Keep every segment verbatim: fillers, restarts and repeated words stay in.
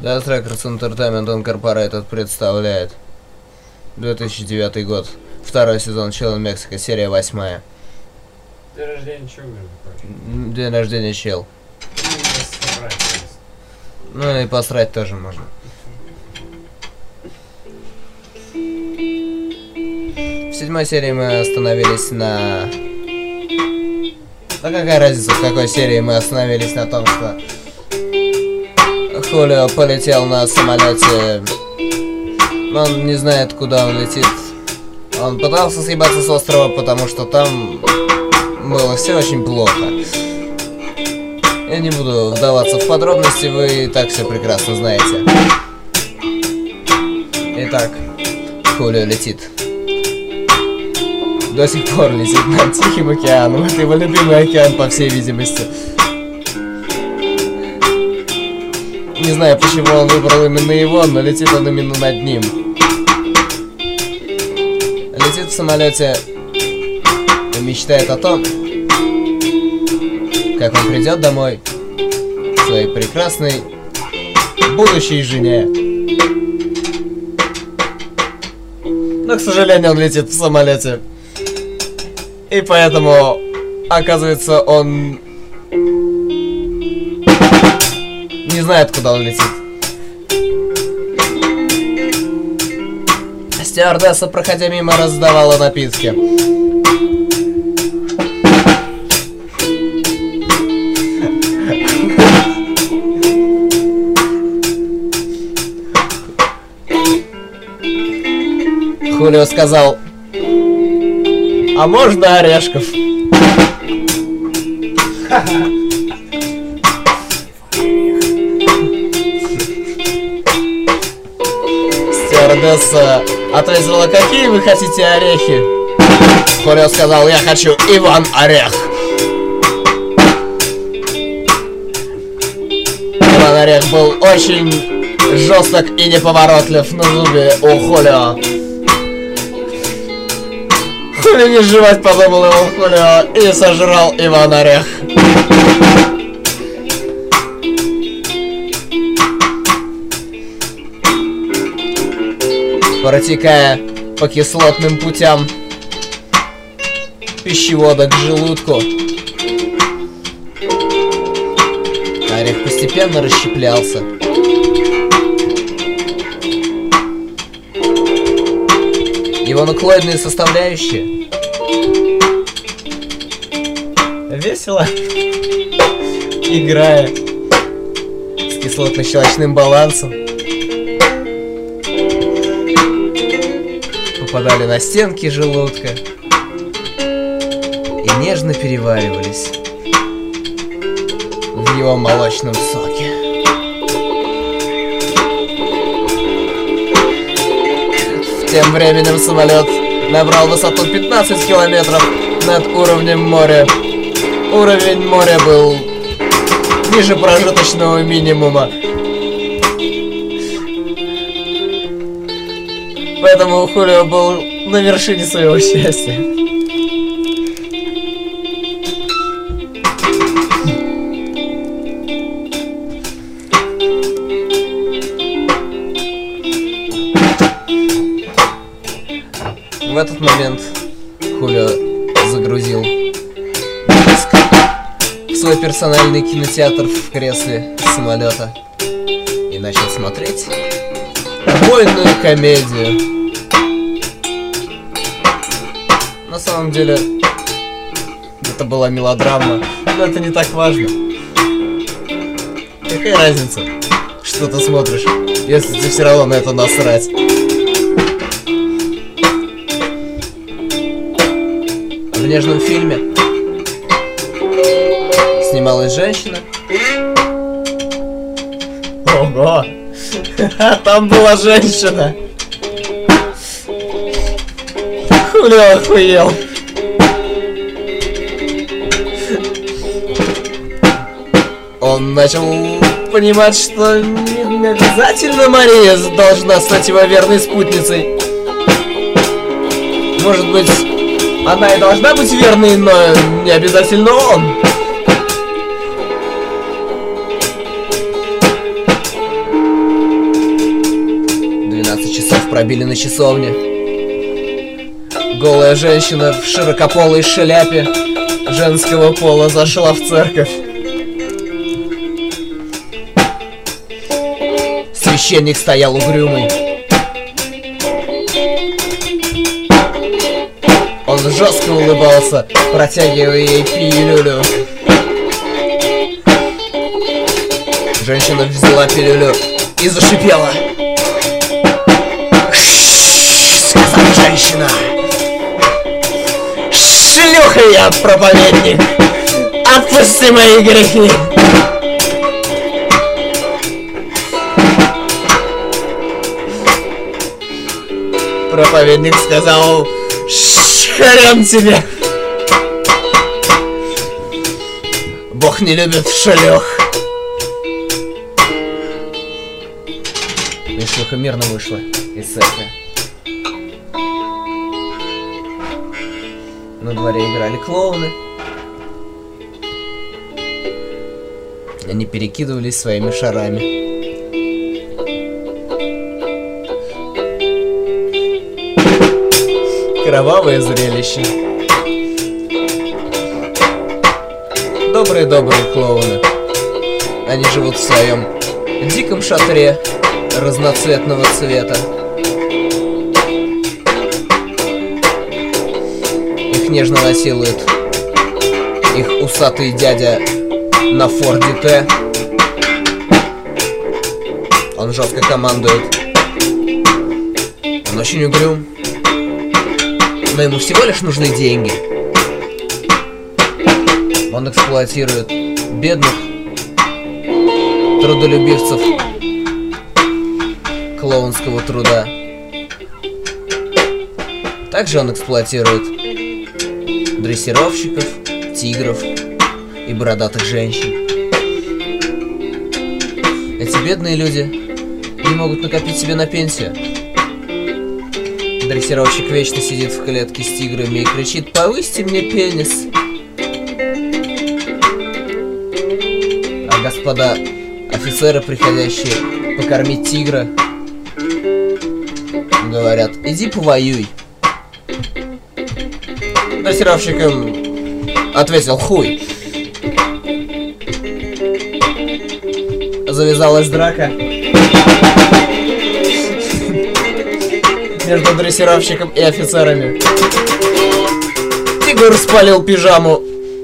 Death Records Entertainment Incorporated представляет две тысячи девятый год, второй сезон Чел Мексика, серия восьмая. День рождения чего, между прочим? День рождения Чел. Ну и посрать тоже можно. В седьмой серии мы остановились на... Да какая разница, в какой серии мы остановились на том, что Хулио полетел на самолете. Он не знает, куда он летит. Он пытался съебаться с острова, потому что там было все очень плохо. Я не буду вдаваться в подробности, вы и так все прекрасно знаете. Итак, Хулио летит. До сих пор летит над Тихим океаном. Это его любимый океан, по всей видимости. Не знаю, почему он выбрал именно его, но летит он именно над ним. Летит в самолете и мечтает о том, как он придет домой к своей прекрасной будущей жене. Но, к сожалению, он летит в самолете. И поэтому, оказывается, он не знает, куда он летит. Стюардесса, проходя мимо, раздавала напитки. Хулио сказал: а можно орешков? Стюардесса ответила: какие вы хотите орехи? Хулио сказал: я хочу Иван Орех. Иван Орех был очень жесток и неповоротлив на зубе у Хулио. Хули не жевать, подумал его Хулио, и сожрал Иван Орех. Протекая по кислотным путям пищевода к желудку, орех постепенно расщеплялся. Его нуклеидные составляющие весело играя с кислотно-щелочным балансом, попадали на стенки желудка и нежно переваривались в его молочном соке. Тем временем самолет набрал высоту пятнадцать километров над уровнем моря. Уровень моря был ниже прожиточного минимума. Поэтому Хулио был на вершине своего счастья. В этот момент Хулио загрузил диск в свой персональный кинотеатр в кресле самолета и начал смотреть убойную комедию. На самом деле это была мелодрама, но это не так важно. Какая разница, что ты смотришь, если тебе все равно на это насрать? В нежном фильме снималась женщина. Ого! Там была женщина! Хулио охуел! Он начал понимать, что не обязательно Мария должна стать его верной спутницей. Может быть, она и должна быть верной, но не обязательно он. побили на часовне. Голая женщина в широкополой шляпе женского пола зашла в церковь. Священник стоял угрюмый. Он жестко улыбался, протягивая ей пилюлю. Женщина взяла пилюлю и зашипела. «Ш-ш-ш», сказала женщина. «Шлюха я, проповедник! Отпусти мои грехи!» Проповедник сказал: «Хрен тебе! Бог не любит шлюх!» И шлюха мирно вышла из церкви. На дворе играли клоуны. Они перекидывались своими шарами. Кровавое зрелище. Добрые-добрые клоуны. Они живут в своем диком шатре разноцветного цвета. Их нежно насилует их усатый дядя на Форде Т. Он жестко командует. Он очень угрюм. Но ему всего лишь нужны деньги. Он эксплуатирует бедных трудолюбивцев клоунского труда. Также он эксплуатирует дрессировщиков, тигров и бородатых женщин. Эти бедные люди не могут накопить себе на пенсию. Дрессировщик вечно сидит в клетке с тиграми и кричит: «Повысьте мне пенис!» А господа офицеры, приходящие покормить тигра, говорят: «Иди повоюй!» Дрессировщик им ответил: «Хуй!» Завязалась драка между дрессировщиком и офицерами. Тигр спалил пижаму.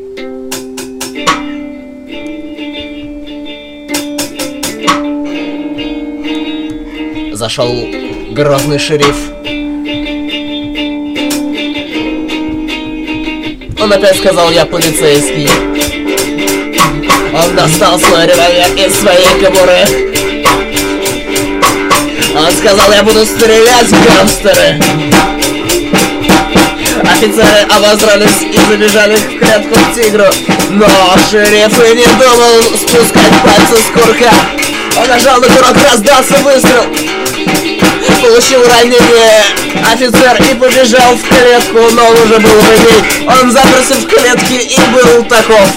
Зашел грозный шериф. Он опять сказал: «Я полицейский». Он достал свой револьвер из своей кобуры. Он сказал: «Я буду стрелять в гангстеры». Офицеры обосрались и забежали в клетку к тигру. Но шериф и не думал спускать пальцы с курка. Он нажал на курок, раздался выстрел. Получил ранение офицер и побежал в клетку, но он уже был в ней. Он заперся в клетке и был таков.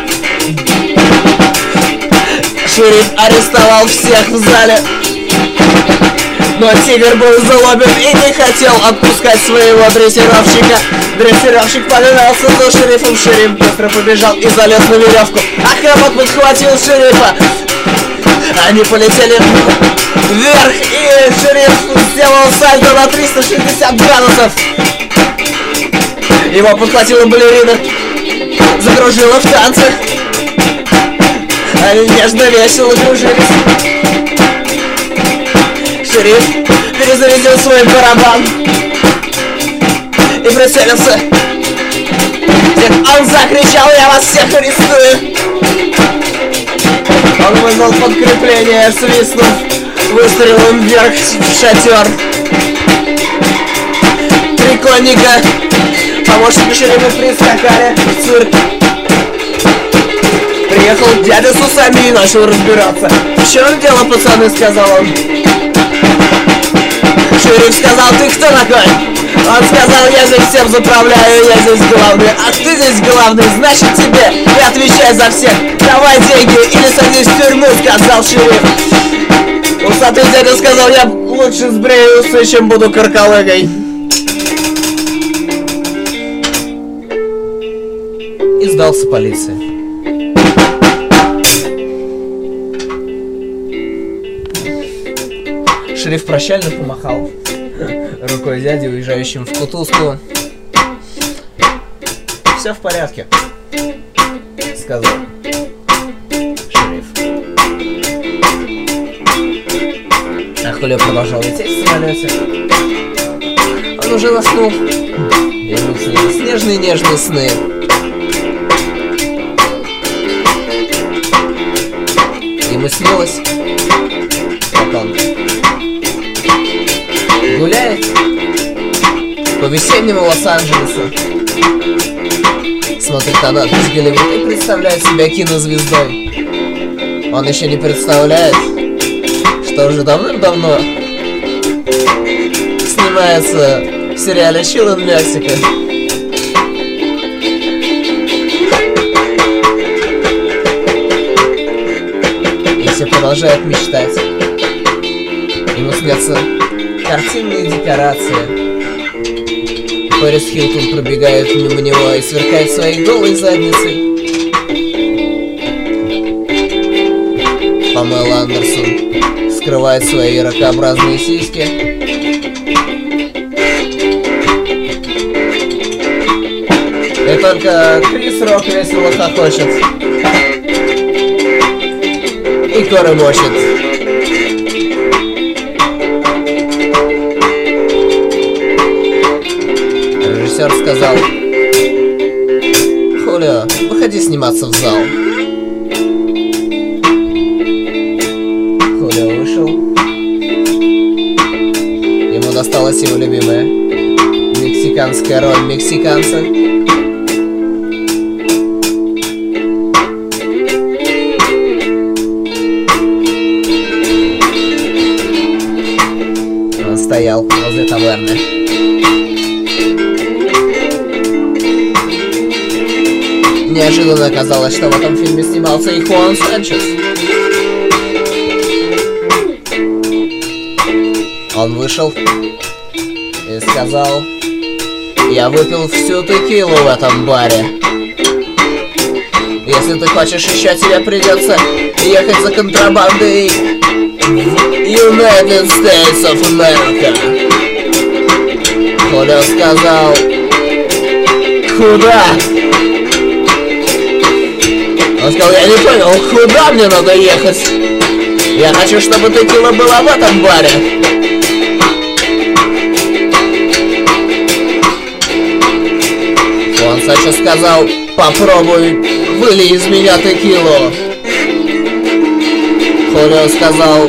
Шериф арестовал всех в зале. Но тигр был злобен и не хотел отпускать своего дрессировщика. Дрессировщик погнался за шерифом. Шериф быстро побежал и залез на веревку. Охранник подхватил шерифа. Они полетели вверх, и шериф сделал сальто на триста шестьдесят градусов. Его подхватила балерина, закружила в танце. Они нежно весело кружились. Шериф перезарядил свой барабан и прицелился. Он закричал: «Я вас всех арестую!» Он вызвал подкрепление, свистнув выстрелом вверх в шатер. Три конника, помощники шерифа, прискакали в цирк. Приехал дядя с усами и начал разбираться. «В чем дело, пацаны?» — сказал он. Шериф сказал: «Ты кто такой?» Он сказал: «Я здесь всем заправляю, я здесь главный». «А ты здесь главный, значит тебе и отвечай за всех. Давай деньги или садись в тюрьму», — сказал шериф. Усатый дядя сказал: «Я лучше сбрею усы, чем буду каркалыгой. И сдался полиции. Шериф прощально помахал рукой дяде, уезжающим в кутузку. Все в порядке, сказал шериф. А Хулио продолжал лететь в самолете. Он уже заснул. Ему снились снежные нежные сны. Ему снилось, как он гуляет по весеннему Лос-Анджелесу, смотрит на надпись Голливуд и представляет себя кинозвездой. Он еще не представляет, что уже давным-давно снимается в сериале Chill in Mexico. И все продолжает мечтать. Ему снятся картинные декорации. Пэрис Хилтон пробегает мимо него и сверкает своей голой задницей. Памела Андерсон скрывает свои ракообразные сиськи. И только Крис Рок весело хохочет и коры мочит. Режиссер сказал: Хулио, выходи сниматься в зал. Хулио вышел. Ему досталась его любимая мексиканская роль мексиканца. Он стоял возле таверны. Неожиданно оказалось, что в этом фильме снимался и Хуан Санчес. Он вышел и сказал: я выпил всю текилу в этом баре. Если ты хочешь еще, тебе придется ехать за контрабандой в United States of America. Хулио сказал: куда? Он сказал: я не понял, куда мне надо ехать? Я хочу, чтобы текила была в этом баре. Он Санчес сказал: попробуй, вылей из меня текилу. Хулио сказал: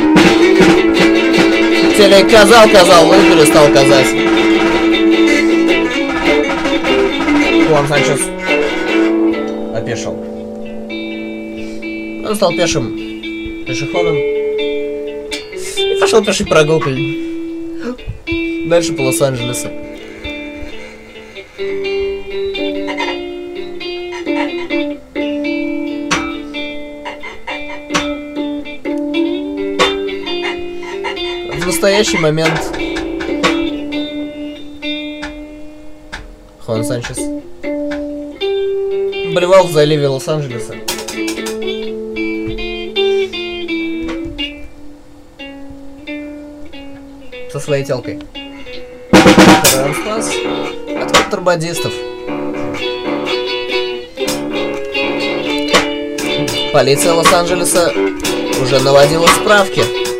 телек казал, казал, но и перестал казать. Хуан Санчес опешил. Он стал пешим пешеходом и пошел пешей прогулкой дальше по Лос-Анджелесу. В настоящий момент Хуан Санчес блевал в заливе Лос-Анджелеса. Со своей телкой, которую он спас от контрабандистов. Полиция Лос-Анджелеса уже наводила справки.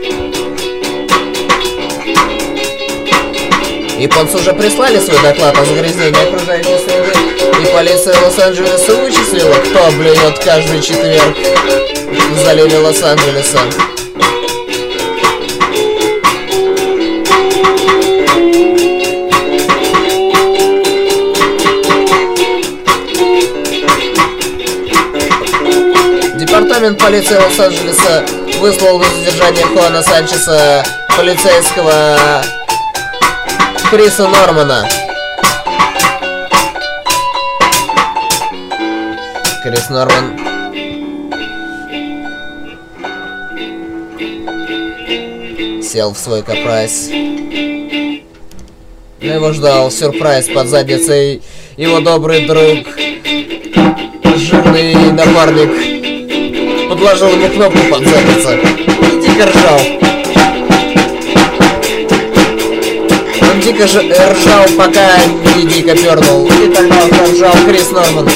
Японцы уже прислали свой доклад о загрязнении окружающей среды, и полиция Лос-Анджелеса вычислила, кто блюет каждый четверг в заливе Лос-Анджелеса. Департамент полиции Лос-Анджелеса выслал на задержание Хуана Санчеса полицейского Криса Нормана. Крис Норман Сел в свой капрайс. Но его ждал сюрприз под задницей. Его добрый друг, жирный напарник, подложил ему кнопку под задницу и дико ржал. Он дико ж... ржал, пока не дико пернул. И тогда он ржал Крис Норман.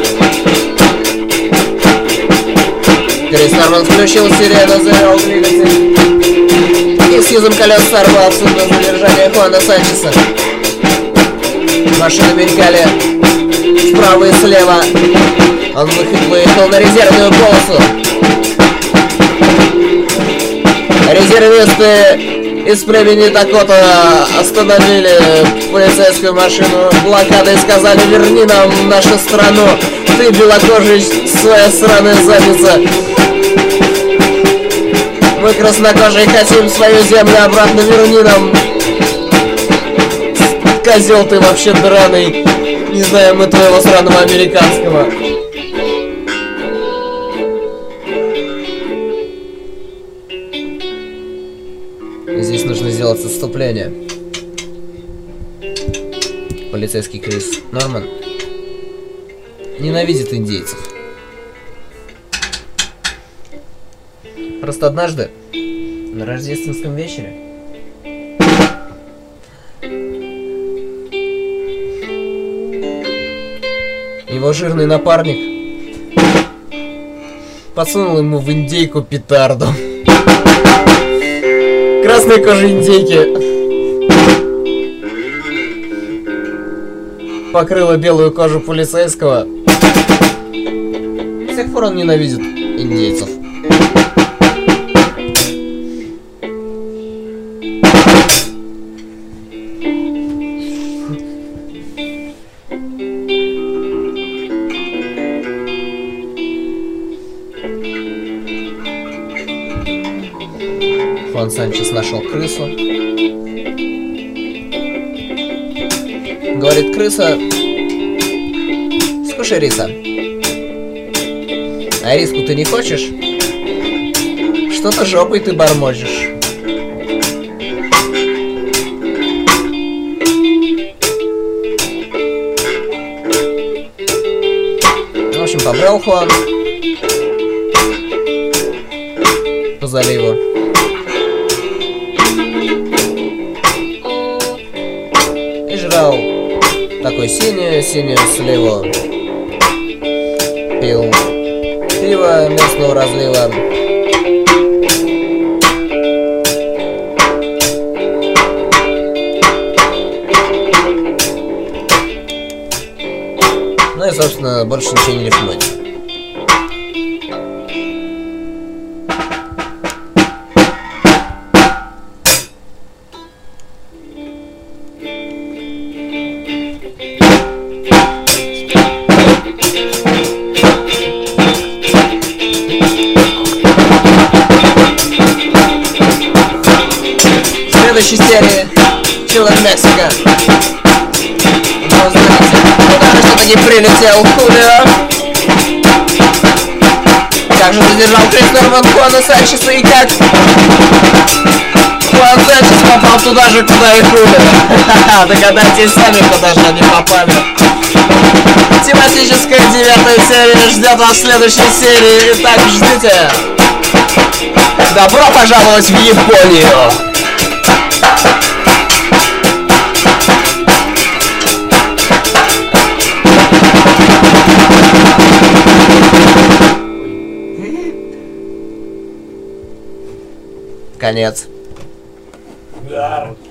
Крис Норман включил сирену, завел двигатель. И с юзом колес сорвал судно задержания Хуана Санчеса. Машины мелькали справа и слева. Он выехал на резервную полосу. Резервисты из племени Дакота остановили полицейскую машину блокадой и сказали: верни нам нашу страну, ты белокожий, своя сраная задница. Мы краснокожие хотим свою землю обратно, верни нам. Козел ты вообще драный. Не знаю мы твоего сраного американского. Здесь нужно сделать отступление. Полицейский Крис Норман ненавидит индейцев. Просто однажды на рождественском вечере его жирный напарник подсунул ему в индейку петарду. Красной кожи индейки покрыла белую кожу полицейского. С тех пор он ненавидит индейцев. Хуан Санчес нашел крысу. Говорит: крыса, скушай риса. А риску ты не хочешь? Что-то жопой ты бормочешь. В общем, побрел Хуан по заливу. И жрал такой синюю, синюю сливу. Пил пиво местного разлива. Ну и, собственно, больше ничего не рифмует. В следующей серии Чилан Мексика. Но знаете, куда же что-то не прилетел Хулио? Как же задержал Крис Норман Хуана Санчеса и как Хуан Санчес попал туда же, куда и Хулио? Догадайтесь сами, куда же они попали. Тематическая девятая серия ждет вас в следующей серии. Итак, ждите. Добро пожаловать в Японию! Конец. Да.